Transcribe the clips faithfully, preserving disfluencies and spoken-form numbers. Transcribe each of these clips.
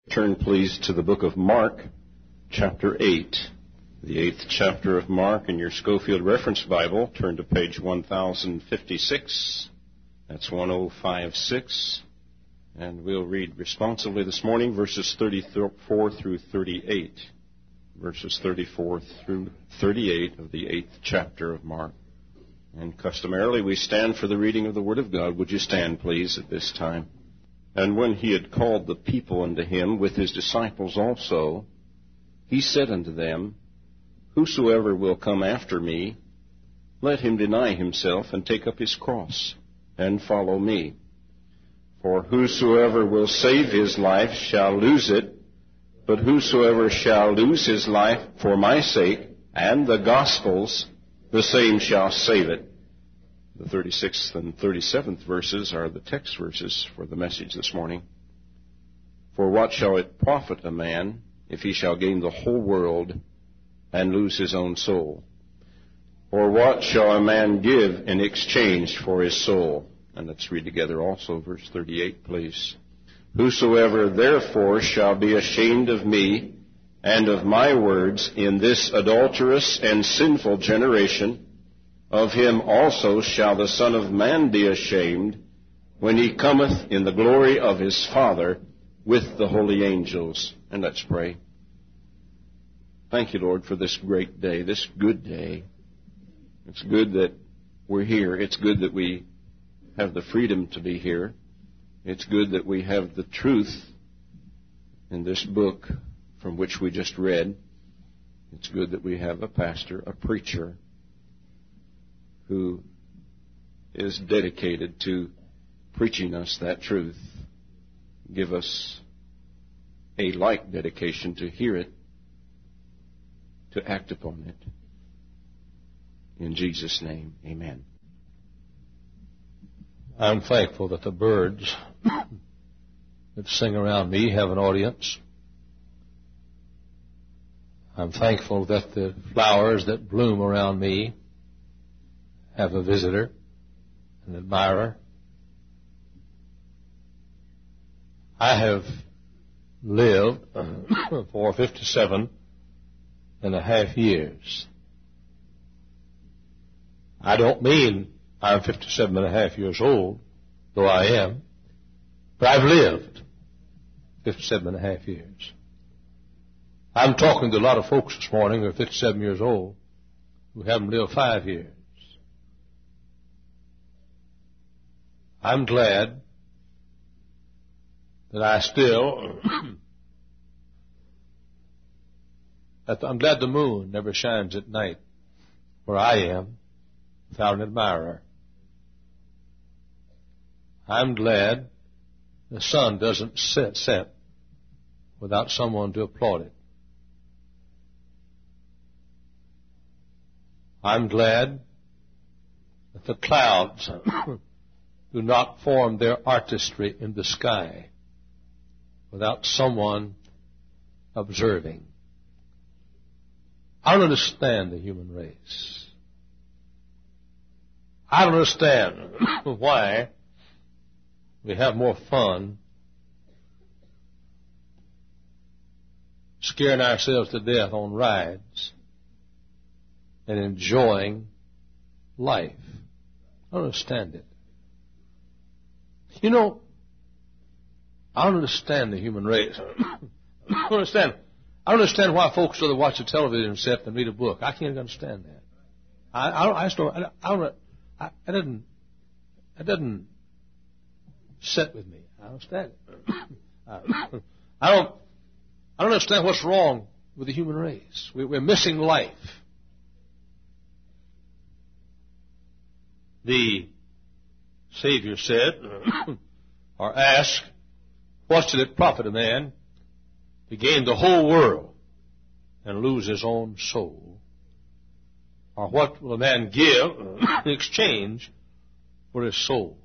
Turn, please, to the book of Mark, chapter eight. The eighth chapter of Mark in your Schofield Reference Bible. Turn to page one thousand fifty-six. That's one oh five six. And we'll read responsively this morning verses thirty-four through thirty-eight. Verses thirty-four through thirty-eight of the eighth chapter of Mark. And customarily we stand for the reading of the Word of God. Would you stand, please, at this time? And when he had called the people unto him with his disciples also, he said unto them, Whosoever will come after me, let him deny himself and take up his cross, and follow me. For whosoever will save his life shall lose it, but whosoever shall lose his life for my sake and the gospel's, the same shall save it. The thirty-sixth and thirty-seventh verses are the text verses for the message this morning. For what shall it profit a man if he shall gain the whole world and lose his own soul? Or what shall a man give in exchange for his soul? And let's read together also verse thirty-eight, please. Whosoever therefore shall be ashamed of me and of my words in this adulterous and sinful generation, of him also shall the Son of Man be ashamed when he cometh in the glory of his Father with the holy angels. And let's pray. Thank you, Lord, for this great day, this good day. It's good that we're here. It's good that we have the freedom to be here. It's good that we have the truth in this book from which we just read. It's good that we have a pastor, a preacher, who is dedicated to preaching us that truth. Give us a like dedication to hear it, to act upon it. In Jesus' name, amen. I'm thankful that the birds that sing around me have an audience. I'm thankful that the flowers that bloom around me have a visitor, an admirer. I have lived for fifty-seven and a half years. I don't mean I'm fifty-seven and a half years old, though I am, but I've lived fifty-seven and a half years. I'm talking to a lot of folks this morning who are fifty-seven years old who haven't lived five years. I'm glad that I still, that I'm glad the moon never shines at night where I am without an admirer. I'm glad the sun doesn't set, set without someone to applaud it. I'm glad that the clouds do not form their artistry in the sky without someone observing. I don't understand the human race. I don't understand why we have more fun scaring ourselves to death on rides and enjoying life. I don't understand it. You know, I don't understand the human race. I don't understand. I don't understand why folks rather watch a television set than read a book. I can't understand that. I, I don't. I just don't. I don't. I, I didn't. It doesn't sit with me. I don't understand it. I, I don't. I don't understand what's wrong with the human race. We, we're missing life. The Savior said, or asked, what should it profit a man to gain the whole world and lose his own soul? Or what will a man give in exchange for his soul?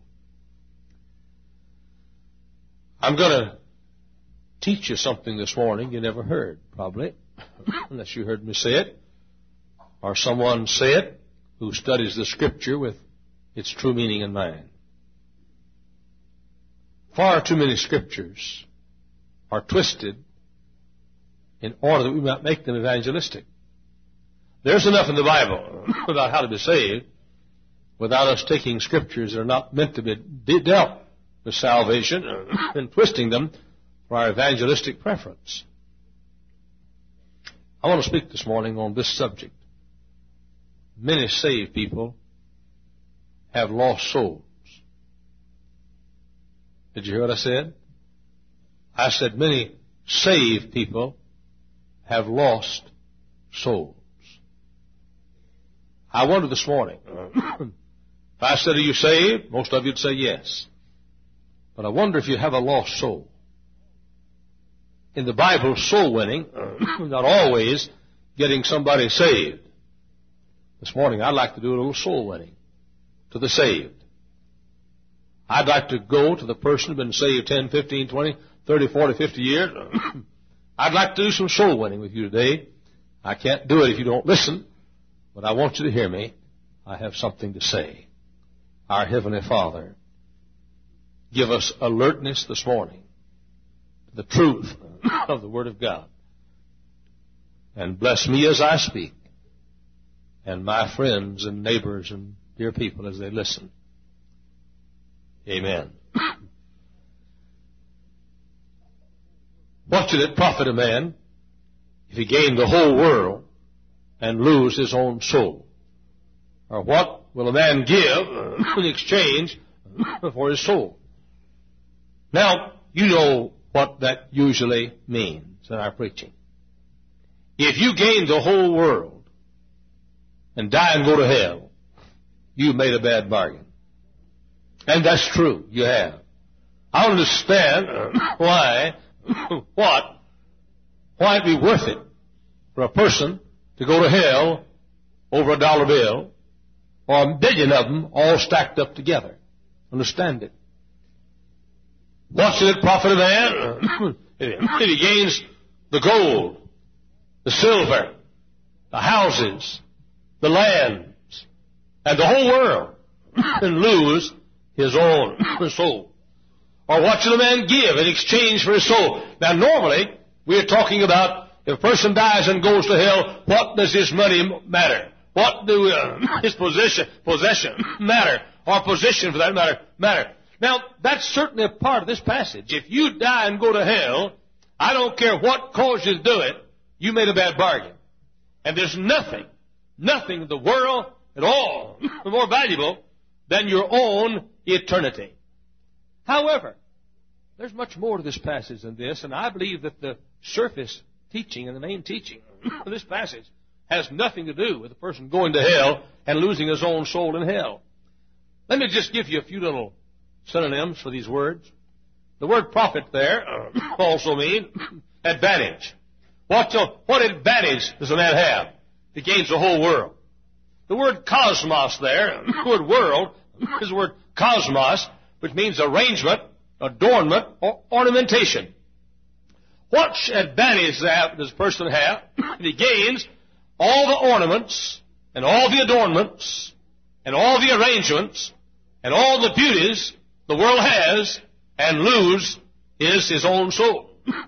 I'm going to teach you something this morning you never heard, probably, unless you heard me say it, or someone say it who studies the Scripture with its true meaning in mind. Far too many Scriptures are twisted in order that we might make them evangelistic. There's enough in the Bible about how to be saved without us taking scriptures that are not meant to be dealt with salvation and twisting them for our evangelistic preference. I want to speak this morning on this subject. Many saved people have lost souls. Did you hear what I said? I said many saved people have lost souls. I wonder this morning, if I said, are you saved? Most of you would say yes. But I wonder if you have a lost soul. In the Bible, soul winning, not always getting somebody saved. This morning, I'd like to do a little soul winning to the saved. I'd like to go to the person who's been saved ten, fifteen, twenty, thirty, forty, fifty years. I'd like to do some soul winning with you today. I can't do it if you don't listen, but I want you to hear me. I have something to say. Our Heavenly Father, give us alertness this morning to the truth of the Word of God. And bless me as I speak, and my friends and neighbors and dear people as they listen. Amen. What should it profit a man if he gained the whole world and lose his own soul? Or what will a man give in exchange for his soul? Now, you know what that usually means in our preaching. If you gain the whole world and die and go to hell, you made a bad bargain. And that's true, you have. I understand why, what, why it'd be worth it for a person to go to hell over a dollar bill or a billion of them all stacked up together. Understand it. What should it profit a man if he gains the gold, the silver, the houses, the lands, and the whole world and lose his own soul? Or what should a man give in exchange for his soul? Now, normally, we are talking about if a person dies and goes to hell, what does his money matter? What do uh, his possession, possession matter? Or position, for that matter, matter? Now, that's certainly a part of this passage. If you die and go to hell, I don't care what caused you to do it, you made a bad bargain. And there's nothing, nothing in the world at all more valuable than your own eternity. However, there's much more to this passage than this, and I believe that the surface teaching and the main teaching of this passage has nothing to do with a person going to hell and losing his own soul in hell. Let me just give you a few little synonyms for these words. The word profit there also means advantage. What, what advantage does a man have if he gains the whole world? The word cosmos there, the word world, is the word cosmos, which means arrangement, adornment, or ornamentation. What advantage does a person have if he gains all the ornaments and all the adornments and all the arrangements and all the beauties the world has and lose his, his own soul?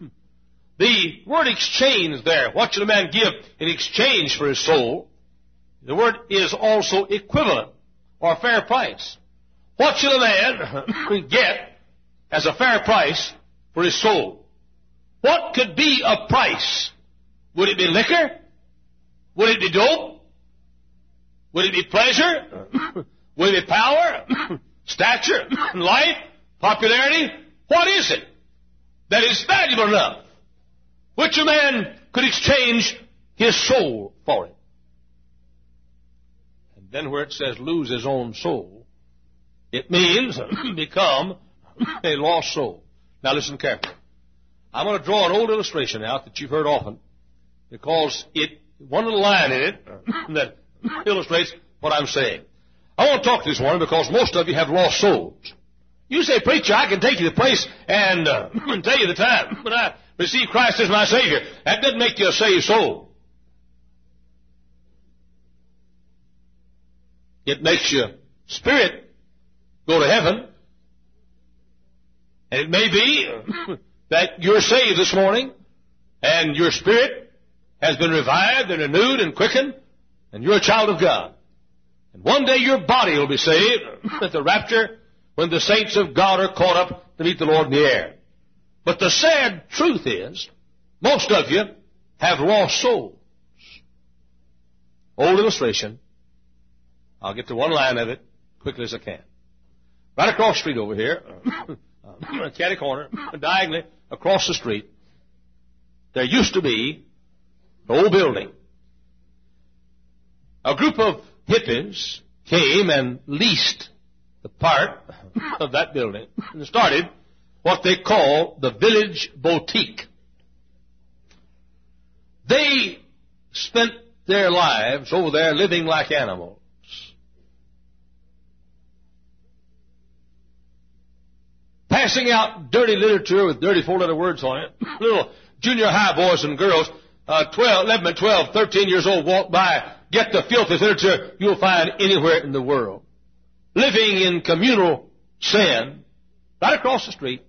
The word exchange there, what should a man give in exchange for his soul? The word is also equivalent or fair price. What should a man get as a fair price for his soul? What could be a price? Would it be liquor? Would it be dope? Would it be pleasure? Would it be power? Stature? Life? Popularity? What is it that is valuable enough which a man could exchange his soul for it? And then where it says lose his own soul, it means become a lost soul. Now listen carefully. I'm going to draw an old illustration out that you've heard often because it, one little line in it that illustrates what I'm saying. I want to talk to this morning because most of you have lost souls. You say, preacher, I can take you to the place and uh, tell you the time when I received Christ as my Savior. That doesn't make you a saved soul. It makes your spirit go to heaven. And it may be that you're saved this morning, and your spirit has been revived and renewed and quickened, and you're a child of God. And one day your body will be saved at the rapture when the saints of God are caught up to meet the Lord in the air. But the sad truth is, most of you have lost souls. Old illustration. I'll get to one line of it quickly as I can. Right across the street over here, catty corner, diagonally across the street, there used to be an old building. A group of hippies came and leased the part of that building and started what they call the Village Boutique. They spent their lives over there living like animals. Passing out dirty literature with dirty four-letter words on it. Little junior high boys and girls, uh, twelve, eleven, and twelve, thirteen years old, walk by, get the filthiest literature you'll find anywhere in the world. Living in communal sin, right across the street.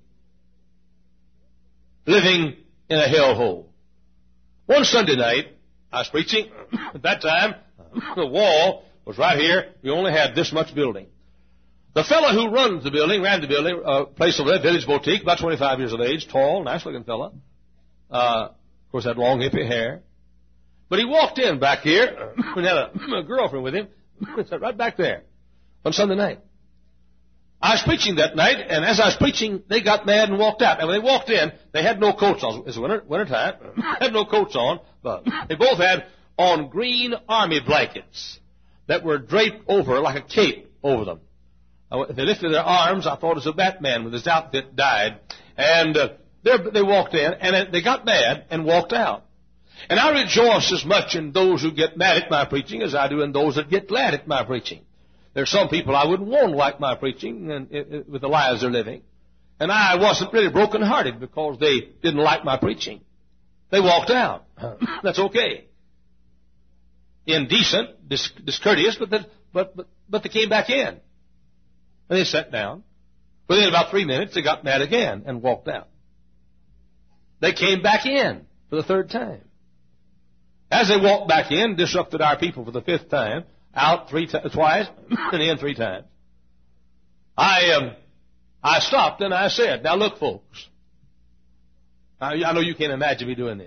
Living in a hellhole. One Sunday night, I was preaching. At that time, the wall was right here. We only had this much building. The fellow who runs the building, ran the building, uh, place over there, Village Boutique, about twenty-five years of age, tall, nice-looking fellow. Uh, of course, had long, hippie hair. But he walked in back here and had a, a girlfriend with him. Sat right back there on Sunday night. I was preaching that night, and as I was preaching, they got mad and walked out. And when they walked in, they had no coats on. It's winter, winter time. Had no coats on, but they both had on green army blankets that were draped over like a cape over them. They lifted their arms. I thought it was a Batman with his outfit dyed. And uh, they walked in, and they got mad and walked out. And I rejoice as much in those who get mad at my preaching as I do in those that get glad at my preaching. There's some people I wouldn't want to like my preaching and, and, with the lives they're living. And I wasn't really broken-hearted because they didn't like my preaching. They walked out. That's okay. Indecent, dis- discourteous, but, the, but, but, but they came back in. And they sat down. Within about three minutes, they got mad again and walked out. They came back in for the third time. As they walked back in, disrupted our people for the fifth time, out three t- twice, and in three times. I um, I stopped and I said, "Now look, folks. I, I know you can't imagine me doing this,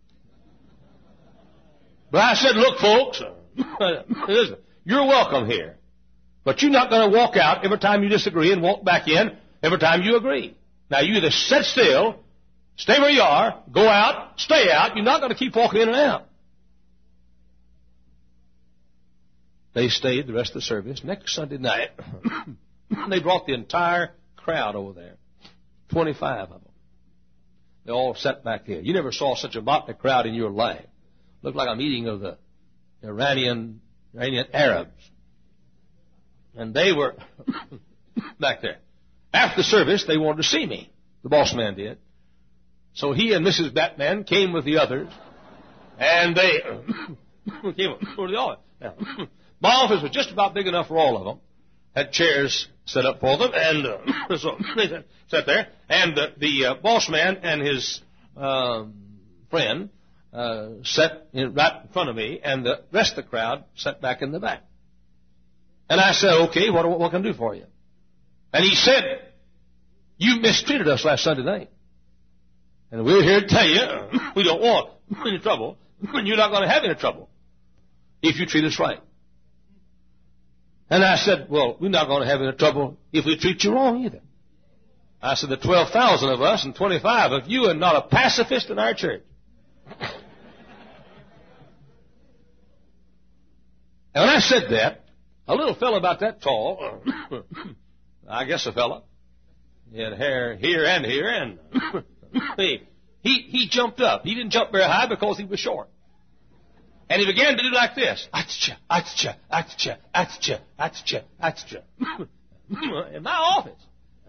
but I said, look, folks. Listen, you're welcome here, but you're not going to walk out every time you disagree and walk back in every time you agree. Now you either sit still, stay where you are, go out, stay out. You're not going to keep walking in and out." They stayed the rest of the service. Next Sunday night, they brought the entire crowd over there, twenty-five of them. They all sat back here. You never saw such a motley crowd in your life. Looked like a meeting of the Iranian, Iranian Arabs. And they were back there. After the service, they wanted to see me. The boss man did. So he and Missus Batman came with the others, and they came over the office. Now, my office was just about big enough for all of them. Had chairs set up for them, and uh, so they sat there. And uh, the uh, boss man and his uh, friend uh, sat in, right in front of me, and the rest of the crowd sat back in the back. And I said, "Okay, what, what can I do for you?" And he said, "You mistreated us last Sunday night, and we're here to tell you we don't want any trouble, and you're not going to have any trouble if you treat us right." And I said, "Well, we're not going to have any trouble if we treat you wrong either." I said, "The twelve thousand of us and twenty-five of you are not a pacifist in our church." And when I said that, a little fellow about that tall, I guess a fellow, he had hair here and here, and he, he, he jumped up. He didn't jump very high because he was short. And he began to do like this. Atcha, atcha, atcha, atcha, atcha, atcha. In my office.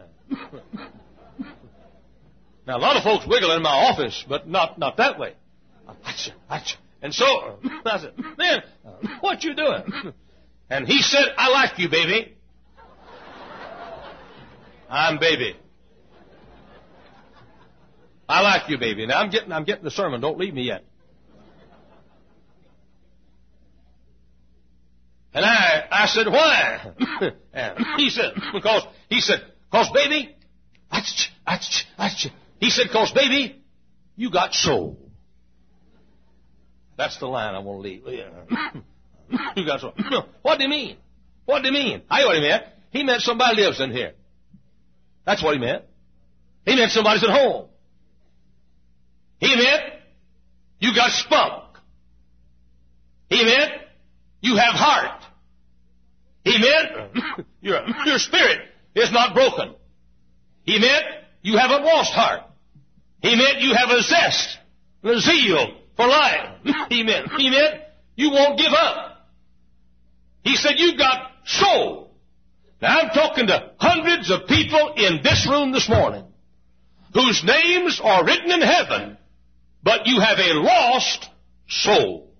Now, a lot of folks wiggle in my office, but not, not that way. Atcha, atcha. And so, I said, "Man, what you doing?" And he said, "I like you, baby." I'm baby. I like you, baby. Now I'm getting, I'm getting the sermon. Don't leave me yet. And I, I said, why? And he said, because, he said, cause baby, he said, cause baby, you got soul. That's the line I want to leave. You got soul. What do you mean? What do you mean? I know what he meant. He meant somebody lives in here. That's what he meant. He meant somebody's at home. He meant you got spunk. He meant you have heart. He meant your, your spirit is not broken. He meant you have a lost heart. He meant you have a zest, a zeal for life. He meant, he meant you won't give up. He said you got soul. Now I'm talking to hundreds of people in this room this morning whose names are written in heaven, but you have a lost soul.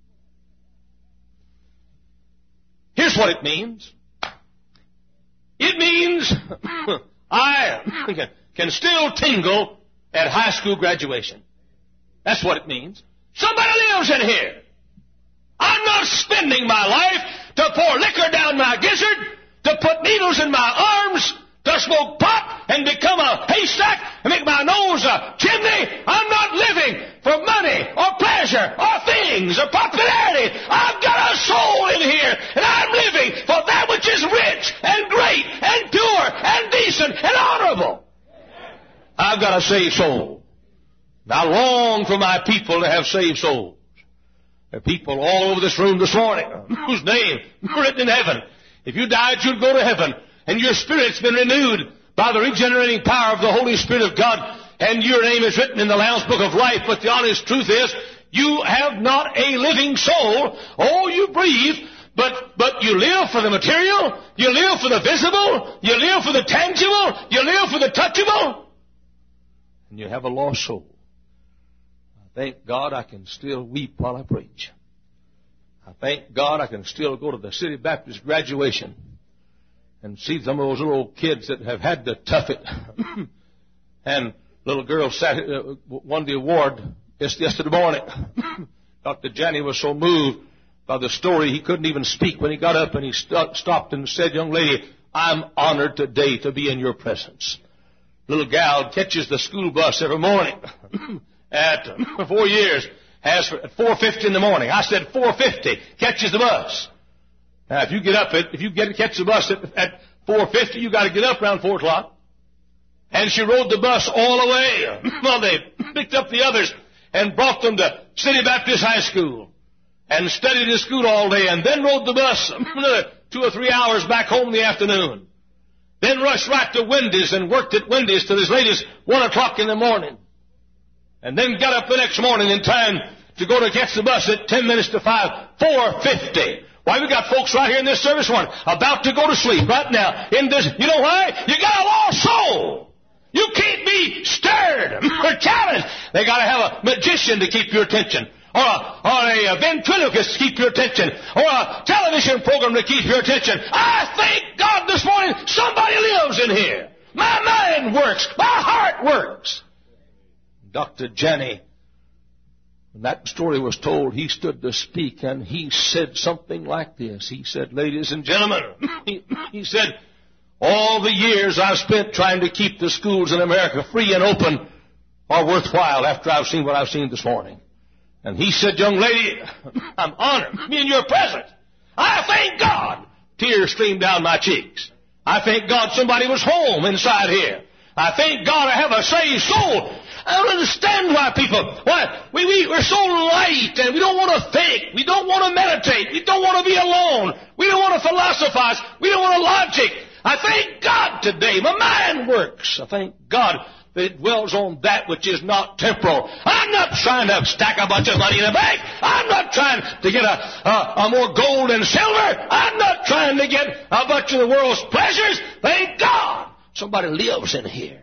Here's what it means. It means I can still tingle at high school graduation. That's what it means. Somebody lives in here. I'm not spending my life to pour liquor down my gizzard, to put needles in my arms, to smoke pot and become a haystack and make my nose a chimney. I'm not living for money or pleasure or things or popularity. I've got a soul in here, and I'm living for that which is rich and great and pure and decent and honorable. I've got a saved soul. I long for my people to have saved souls. There are people all over this room this morning whose name is written in heaven. If you died, you'd go to heaven. And your spirit's been renewed by the regenerating power of the Holy Spirit of God. And your name is written in the Lamb's Book of Life. But the honest truth is, you have not a living soul. Oh, you breathe, but, but you live for the material. You live for the visible. You live for the tangible. You live for the touchable. And you have a lost soul. Thank God I can still weep while I preach. I thank God I can still go to the City Baptist graduation and see some of those little kids that have had to tough it. And little girl sat, uh, won the award just yesterday morning. Doctor Janney was so moved by the story he couldn't even speak when he got up, and he st- stopped and said, "Young lady, I'm honored today to be in your presence." Little gal catches the school bus every morning. At uh, four years, has for, at four fifty in the morning. I said four fifty, catches the bus. Now, if you get up at, if you get catch the bus at, at four fifty, you got to get up around four o'clock. And she rode the bus all the way. Well, they picked up the others and brought them to City Baptist High School and studied in school all day, and then rode the bus another two or three hours back home in the afternoon. Then rushed right to Wendy's and worked at Wendy's till as late as one o'clock in the morning. And then got up the next morning in time to go to catch the bus at ten minutes to five, four fifty. Why, we got folks right here in this service one about to go to sleep right now. In this, you know why? You got a lost soul. You can't be stirred or challenged. They got to have a magician to keep your attention, or a, or a ventriloquist to keep your attention, or a television program to keep your attention. I thank God this morning somebody lives in here. My mind works. My heart works. Doctor Janney, when that story was told, he stood to speak, and he said something like this. He said, "Ladies and gentlemen," he, he said, "all the years I've spent trying to keep the schools in America free and open are worthwhile after I've seen what I've seen this morning." And he said, "Young lady, I'm honored to be in your presence. I thank God." Tears streamed down my cheeks. I thank God somebody was home inside here. I thank God I have a saved soul. I don't understand why people, why we, we, we're so light, and we don't want to think. We don't want to meditate. We don't want to be alone. We don't want to philosophize. We don't want to logic. I thank God today. My mind works. I thank God that it dwells on that which is not temporal. I'm not trying to stack a bunch of money in the bank. I'm not trying to get a, a, a more gold and silver. I'm not trying to get a bunch of the world's pleasures. Thank God somebody lives in here.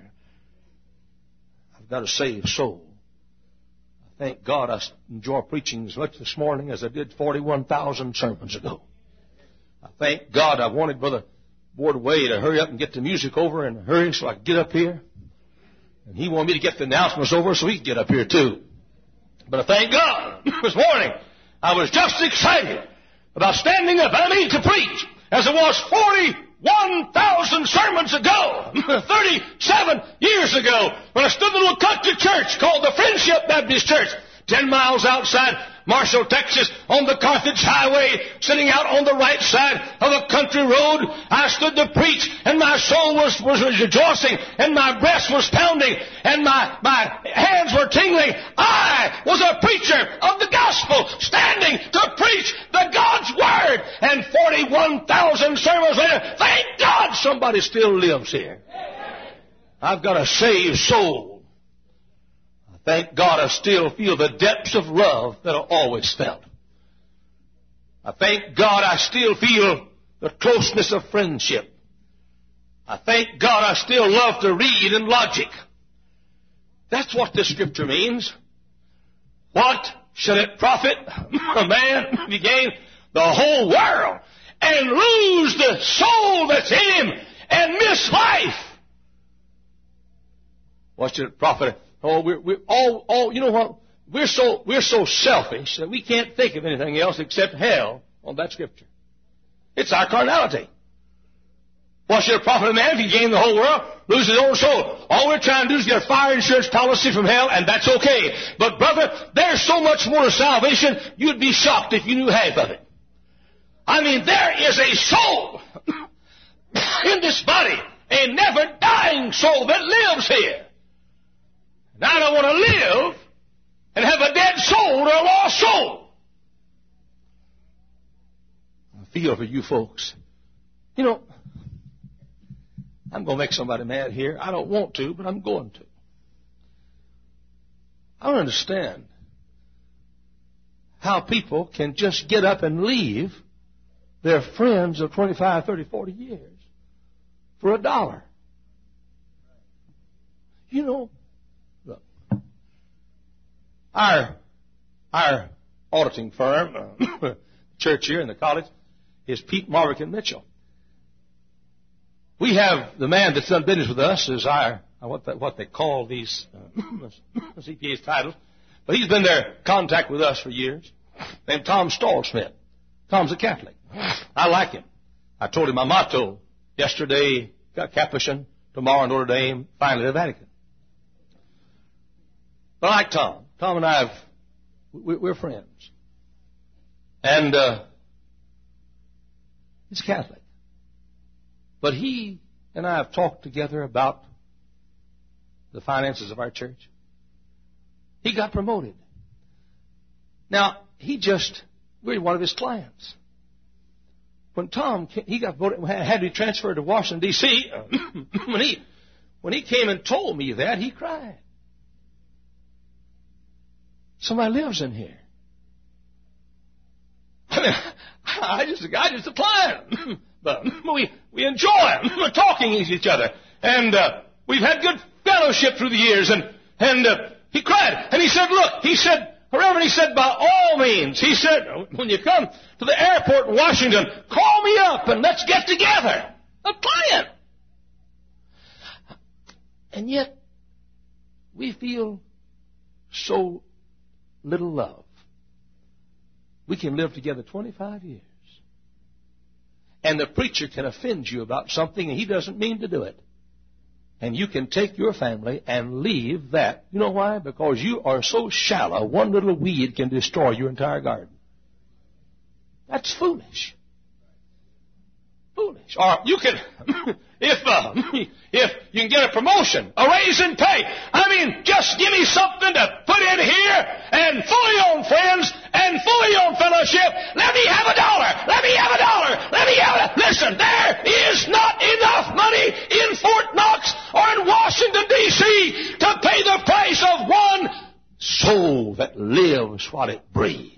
Got a saved soul. I thank God I enjoy preaching as much this morning as I did forty-one thousand sermons ago. I thank God I wanted Brother Ward Way to hurry up and get the music over in a hurry so I could get up here And he wanted me to get the announcements over so he could get up here too. But I thank God this morning I was just as excited about standing up, I mean to preach, as it was forty-one thousand sermons ago, thirty-seven years ago, when I stood in a little country church called the Friendship Baptist Church, ten miles outside Marshall, Texas, on the Carthage Highway, sitting out on the right side of a country road. I stood to preach, and my soul was, was rejoicing, and my breast was pounding, and my, my hands were tingling. I was a preacher of the gospel, standing to preach the God's Word. And forty-one thousand sermons later, thank God somebody still lives here. I've got a saved soul. Thank God I still feel the depths of love that I always felt. I thank God I still feel the closeness of friendship. I thank God I still love to read in logic. That's what this scripture means. What shall it profit a man if he gain the whole world and lose the soul that's in him and miss life? What should it profit? Oh, we're, we're all, all, you know what? We're so, we're so selfish that we can't think of anything else except hell on that scripture. It's our carnality. What should it profit a man if he gain the whole world, lose his own soul? All we're trying to do is get a fire insurance policy from hell, and that's okay. But brother, there's so much more to salvation, you'd be shocked if you knew half of it. I mean, there is a soul in this body, a never dying soul that lives here. And I don't want to live and have a dead soul or a lost soul. I feel for you folks. You know, I'm going to make somebody mad here. I don't want to, but I'm going to. I don't understand how people can just get up and leave their friends of twenty-five, thirty, forty years for a dollar. You know, look, our, our auditing firm, uh, church here in the college, is Pete Marvick and Mitchell. We have the man that's done business with us is our, what they, what they call these uh, C P A's titles, but he's been there contact with us for years, named Tom Stallsmith. Tom's a Catholic. I like him. I told him my motto yesterday, Capuchin, tomorrow Notre Dame, finally the Vatican. But I like Tom. Tom and I have, we're friends. And uh, he's Catholic. But he and I have talked together about the finances of our church. He got promoted. Now, he just, we're one of his clients. When Tom, he got promoted, had to be transferred to Washington, D C, when he, when he came and told me that, he cried. Somebody lives in here. I mean, I just, I just a client. But we, we enjoy it. We're talking to each other. And uh, we've had good fellowship through the years. And, and uh, he cried. And he said, look, he said, Reverend, he said, by all means, he said, when you come to the airport in Washington, call me up and let's get together. A client. And yet, we feel so little love. We can live together twenty-five years. And the preacher can offend you about something and he doesn't mean to do it. And you can take your family and leave that. You know why? Because you are so shallow, one little weed can destroy your entire garden. That's foolish. Foolish. Or you can, if uh, if you can get a promotion, a raise in pay. I mean, just give me something to put in here and fully owned friends and fully owned fellowship. Let me have a dollar. Let me have a dollar. Let me have a... Listen, there is not enough money in Fort Knox or in Washington, D C to pay the price of one soul that lives while it breathes.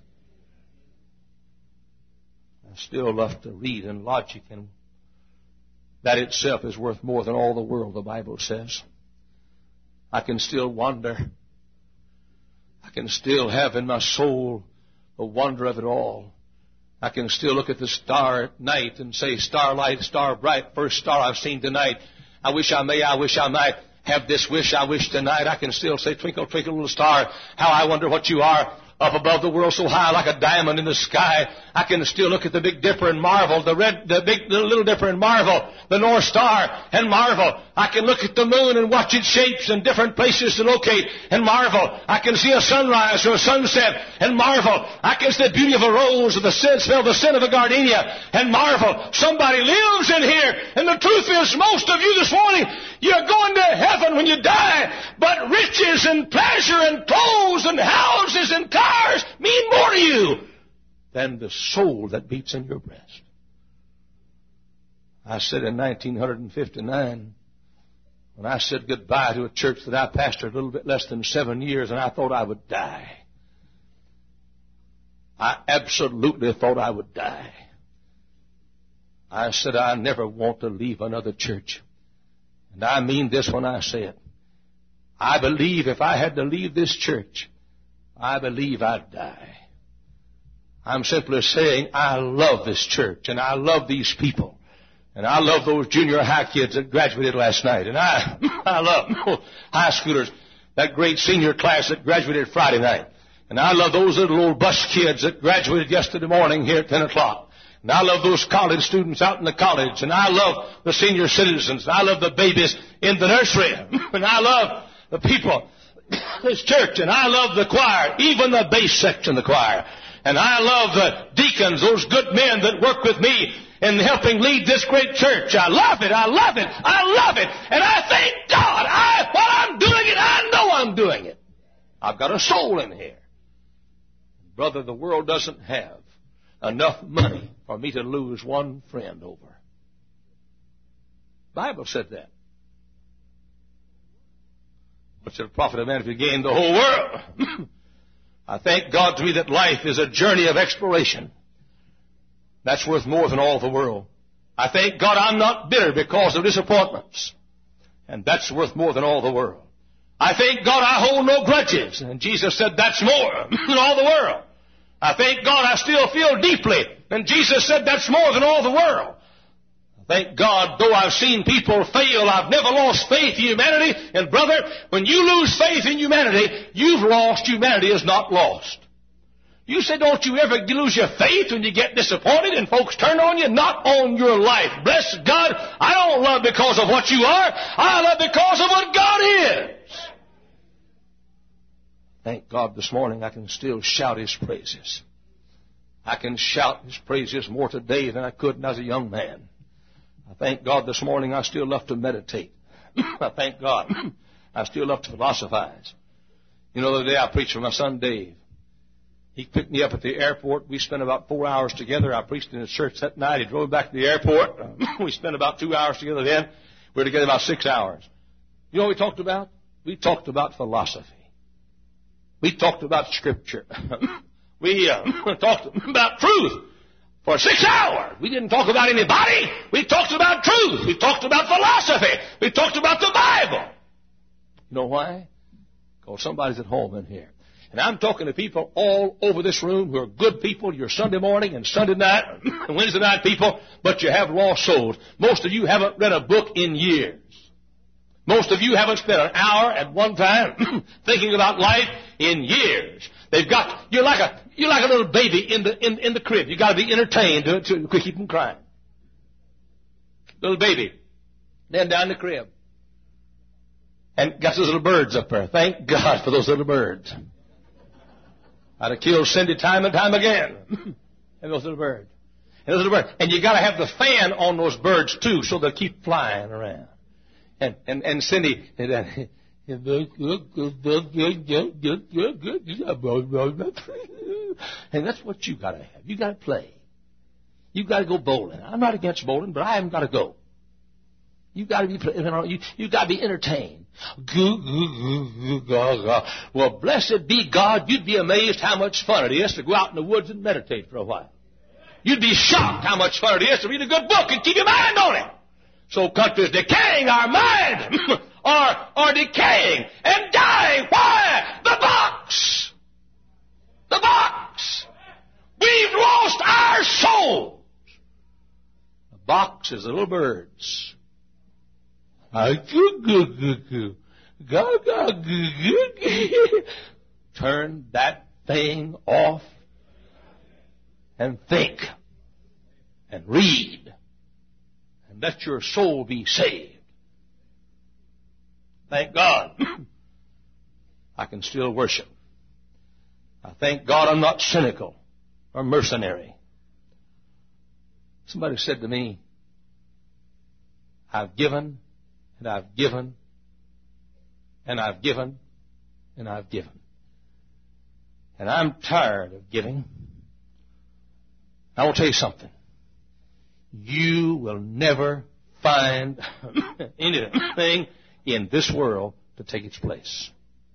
I still love to read in logic, and that itself is worth more than all the world, the Bible says. I can still wonder. I can still have in my soul the wonder of it all. I can still look at the star at night and say, starlight, star bright, first star I've seen tonight. I wish I may, I wish I might have this wish I wish tonight, I can still say, twinkle, twinkle, little star, how I wonder what you are. Up above the world so high like a diamond in the sky. I can still look at the Big Dipper and marvel, the red, the big, the Little Dipper and marvel, the North Star and marvel. I can look at the moon and watch its shapes and different places to locate and marvel. I can see a sunrise or a sunset and marvel. I can see the beauty of a rose or the scent, smell the scent of a gardenia and marvel. Somebody lives in here, and the truth is, most of you this morning, you're going to heaven when you die, but riches and pleasure and clothes and houses and cars mean more to you than the soul that beats in your breast. I said in nineteen fifty-nine, when I said goodbye to a church that I pastored a little bit less than seven years, and I thought I would die. I absolutely thought I would die. I said, I never want to leave another church. And I mean this when I say it. I believe if I had to leave this church, I believe I'd die. I'm simply saying I love this church, and I love these people, and I love those junior high kids that graduated last night, and I, I love high schoolers, that great senior class that graduated Friday night, and I love those little old bus kids that graduated yesterday morning here at ten o'clock. And I love those college students out in the college. And I love the senior citizens. And I love the babies in the nursery. And I love the people, this church. And I love the choir, even the bass section of the choir. And I love the deacons, those good men that work with me in helping lead this great church. I love it. I love it. I love it. And I thank God. I, while I'm doing it, I know I'm doing it. I've got a soul in here. Brother, the world doesn't have enough money for me to lose one friend over. The Bible said that. What's the profit of man if you gain the whole world? I thank God to me that life is a journey of exploration. That's worth more than all the world. I thank God I'm not bitter because of disappointments. And that's worth more than all the world. I thank God I hold no grudges. And Jesus said that's more than all the world. I thank God I still feel deeply. And Jesus said that's more than all the world. I thank God, though I've seen people fail, I've never lost faith in humanity. And brother, when you lose faith in humanity, you've lost. Humanity is not lost. You say, don't you ever lose your faith when you get disappointed and folks turn on you? Not on your life. Bless God, I don't love because of what you are. I love because of what God is. Thank God this morning I can still shout His praises. I can shout His praises more today than I could when I was a young man. I thank God this morning I still love to meditate. I thank God I still love to philosophize. You know, the other day I preached for my son Dave. He picked me up at the airport. We spent about four hours together. I preached in his church that night. He drove back to the airport. We spent about two hours together then. We were together about six hours. You know what we talked about? We talked about philosophy. We talked about Scripture. we uh, talked about truth for six hours. We didn't talk about anybody. We talked about truth. We talked about philosophy. We talked about the Bible. You know why? Because somebody's at home in here. And I'm talking to people all over this room who are good people. You're Sunday morning and Sunday night and Wednesday night people, but you have lost souls. Most of you haven't read a book in years. Most of you haven't spent an hour at one time thinking about life in years. They've got you're like a you're like a little baby in the in, in the crib. You got to be entertained to, to keep them crying. Little baby, then down the crib, and got those little birds up there. Thank God for those little birds. I'd have killed Cindy time and time again. And those little birds, and those little birds, and you got to have the fan on those birds too, so they'll keep flying around. And and and Cindy, and, uh, and that's what you got to have. You got to play. You got to go bowling. I'm not against bowling, but I haven't got to go. You got to be you know, you you got to be entertained. Well, blessed be God. You'd be amazed how much fun it is to go out in the woods and meditate for a while. You'd be shocked how much fun it is to read a good book and keep your mind on it. So countries decaying, our minds are, are decaying and dying. Why? The box. The box. We've lost our souls. The box is the little birds. God, God, turn that thing off and think and read and let your soul be saved. Thank God I can still worship. I thank God I'm not cynical or mercenary. Somebody said to me, I've given and I've given and I've given and I've given. And I'm tired of giving. I will tell you something. You will never find anything in this world to take its place.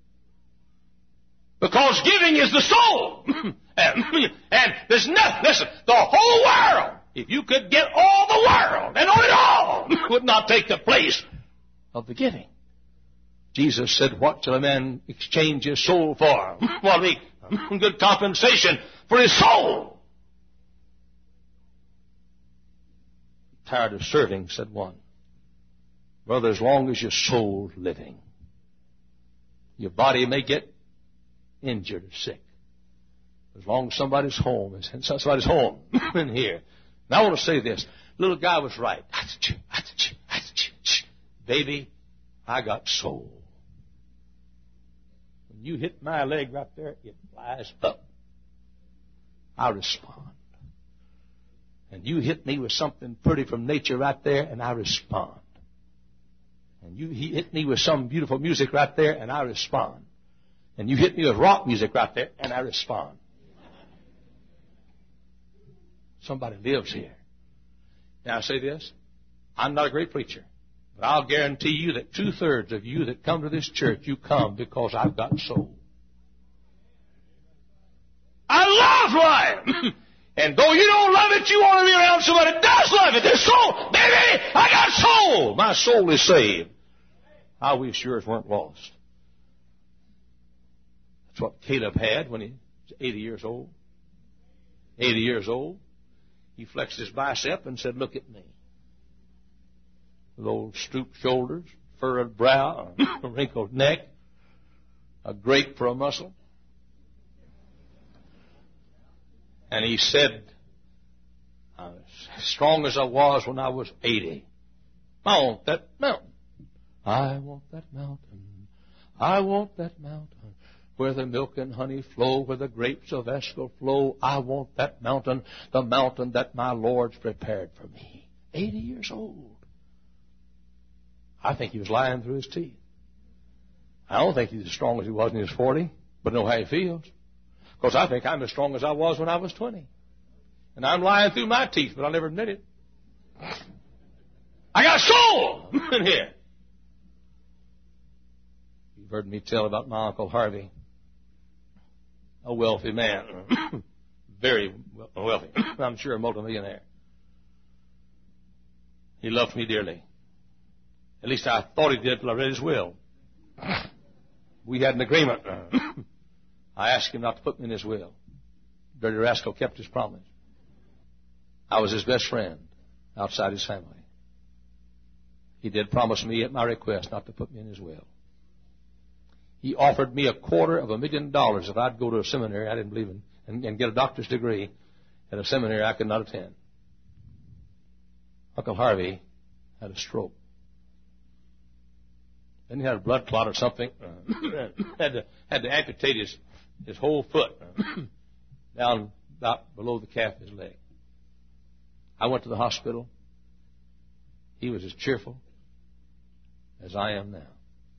Because giving is the soul. and, and there's nothing, listen, the whole world, if you could get all the world and own it all, would not take the place of the giving. Jesus said, what shall a man exchange his soul for? Well, the good compensation for his soul. Tired of serving, said one. Brother, as long as your soul's living, your body may get injured or sick. As long as somebody's home is somebody's home in here. Now I want to say this. Little guy was right. Baby, I got soul. When you hit my leg right there, it flies up. I respond. And you hit me with something pretty from nature right there, and I respond. And you hit me with some beautiful music right there, and I respond. And you hit me with rock music right there, and I respond. Somebody lives here. Now I say this, I'm not a great preacher, but I'll guarantee you that two-thirds of you that come to this church, you come because I've got soul. I love life! And though you don't love it, you want to be around somebody that does love it. There's soul. Baby, I got soul. My soul is saved. I wish yours weren't lost. That's what Caleb had when he was eighty years old. eighty years old. He flexed his bicep and said, look at me. With old stooped shoulders, furrowed brow, a wrinkled neck, a grape for a muscle. And he said, as strong as I was when I was eighty, I want that mountain. I want that mountain. I want that mountain. Where the milk and honey flow, where the grapes of Eshcol flow. I want that mountain, the mountain that my Lord's prepared for me. eighty years old. I think he was lying through his teeth. I don't think he's as strong as he was when he was forty, but I know how he feels. Because I think I'm as strong as I was when I was twenty. And I'm lying through my teeth, but I'll never admit it. I got a soul in here. You've heard me tell about my Uncle Harvey, a wealthy man, very wealthy, I'm sure a multimillionaire. He loved me dearly. At least I thought he did until I read his will. We had an agreement. I asked him not to put me in his will. Dirty rascal kept his promise. I was his best friend outside his family. He did promise me at my request not to put me in his will. He offered me a quarter of a million dollars if I'd go to a seminary I didn't believe in and, and get a doctor's degree at a seminary I could not attend. Uncle Harvey had a stroke. Then he had a blood clot or something. had to had to amputate his his whole foot down about below the calf of his leg. I went to the hospital. He was as cheerful as I am now.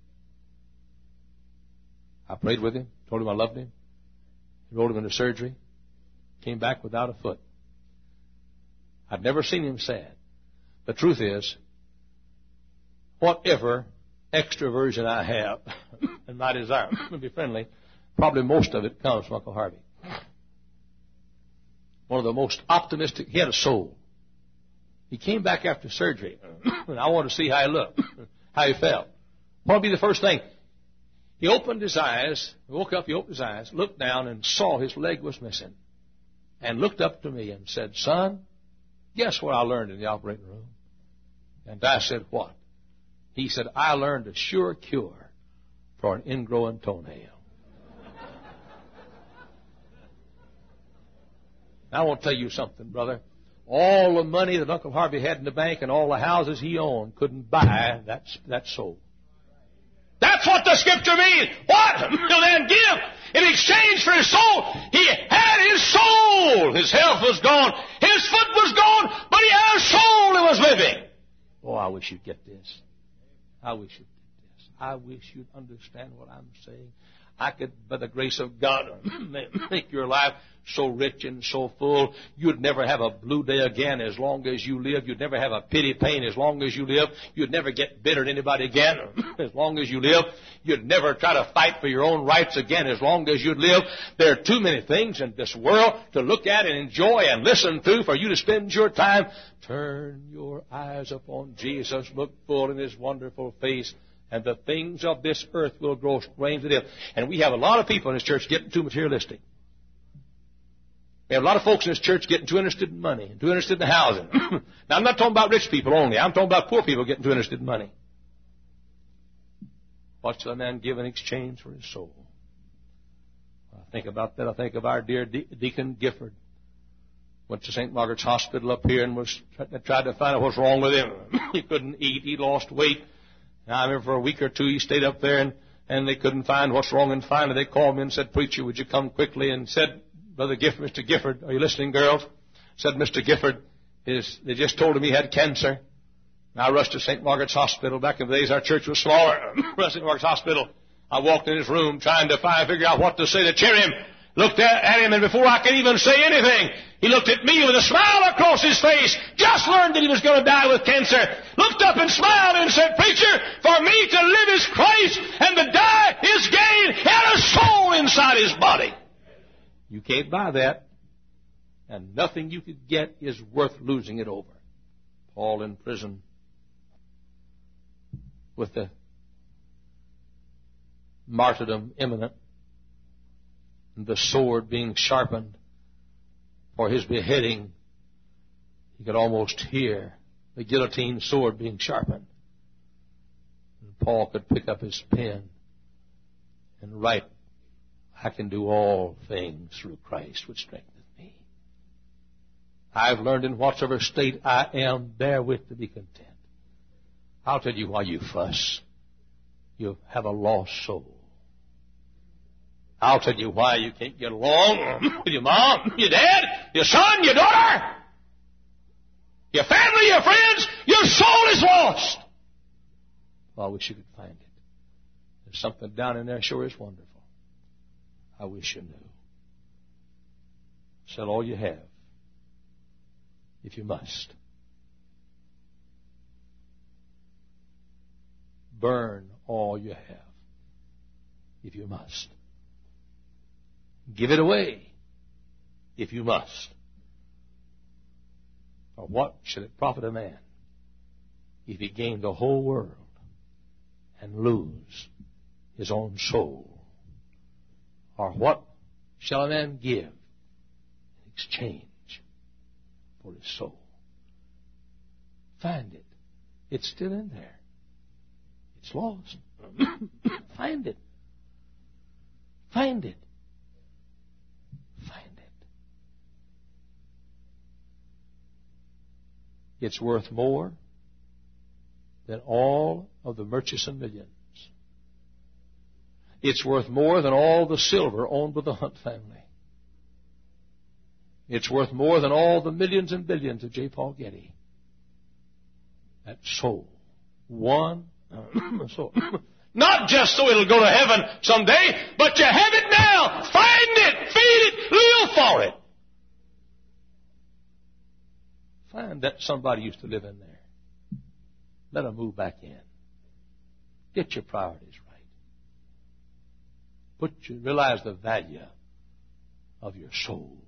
I prayed with him, told him I loved him. He rolled him into surgery. Came back without a foot. I'd never seen him sad. The truth is, whatever extroversion I have and my desire to be friendly, probably most of it comes from Uncle Harvey. One of the most optimistic, he had a soul. He came back after surgery, and I wanted to see how he looked, how he felt. What would be the first thing? He opened his eyes, woke up, he opened his eyes, looked down and saw his leg was missing, and looked up to me and said, son, guess what I learned in the operating room? And I said, what? He said, I learned a sure cure for an ingrowing toenail. I want to tell you something, brother. All the money that Uncle Harvey had in the bank and all the houses he owned couldn't buy that, that soul. That's what the Scripture means. What will then give in exchange for his soul? He had his soul. His health was gone. His foot was gone, but he had a soul that was living. Oh, I wish you'd get this. I wish you'd get this. I wish you'd understand what I'm saying. I could, by the grace of God, make your life so rich and so full, you'd never have a blue day again as long as you live. You'd never have a pity pain as long as you live. You'd never get bitter at anybody again as long as you live. You'd never try to fight for your own rights again as long as you'd live. There are too many things in this world to look at and enjoy and listen to for you to spend your time. Turn your eyes upon Jesus. Look full in His wonderful face. And the things of this earth will grow strangely dim. And we have a lot of people in this church getting too materialistic. We have a lot of folks in this church getting too interested in money, too interested in housing. Now, I'm not talking about rich people only. I'm talking about poor people getting too interested in money. What shall a man give in exchange for his soul? When I think about that, I think of our dear De- Deacon Gifford. Went to Saint Margaret's Hospital up here and was tried to find out what's wrong with him. He couldn't eat. He lost weight. Now, I remember for a week or two he stayed up there and, and they couldn't find what's wrong. And finally they called me and said, "Preacher, would you come quickly?" And said, "Brother Gifford, Mister Gifford, are you listening, girls?" Said, "Mister Gifford, is, they just told him he had cancer." And I rushed to Saint Margaret's Hospital. Back in the days our church was smaller. Rushed to Saint Margaret's Hospital. I walked in his room trying to find, figure out what to say to cheer him. Looked at, at him, and before I could even say anything, he looked at me with a smile across his face. Just learned that he was going to die with cancer. Looked up and smiled and said, "Preacher, for me to live is Christ, and to die is gain." He had a soul inside his body. You can't buy that, and nothing you could get is worth losing it over. Paul in prison with the martyrdom imminent, and the sword being sharpened for his beheading, he could almost hear the guillotine sword being sharpened. And Paul could pick up his pen and write, "I can do all things through Christ which strengtheneth me. I've learned in whatsoever state I am, therewith to be content." I'll tell you why you fuss. You have a lost soul. I'll tell you why you can't get along with your mom, your dad, your son, your daughter, your family, your friends. Your soul is lost. Well, I wish you could find it. There's something down in there sure is wonderful. I wish you knew. Sell all you have, if you must. Burn all you have, if you must. Give it away, if you must. For what should it profit a man if he gained the whole world and lose his own soul? Or what shall a man give in exchange for his soul? Find it. It's still in there. It's lost. Find it. Find it. Find it. It's worth more than all of the Murchison millions. It's worth more than all the silver owned by the Hunt family. It's worth more than all the millions and billions of J. Paul Getty. That soul. One soul. Not just so it'll go to heaven someday, but you have it now. Find it, feed it, live for it. Find that somebody used to live in there. Let them move back in. Get your priorities right. Put you realize the value of your soul.